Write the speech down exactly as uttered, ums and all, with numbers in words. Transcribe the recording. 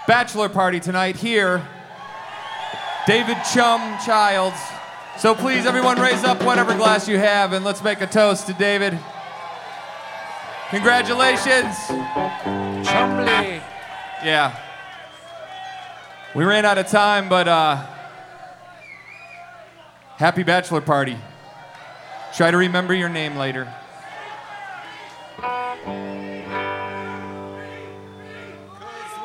bachelor party tonight here. David Chum Childs. So please, everyone, raise up whatever glass you have and let's make a toast to David. Congratulations. Chumley. Yeah. We ran out of time, but uh, happy bachelor party. Try to remember your name later.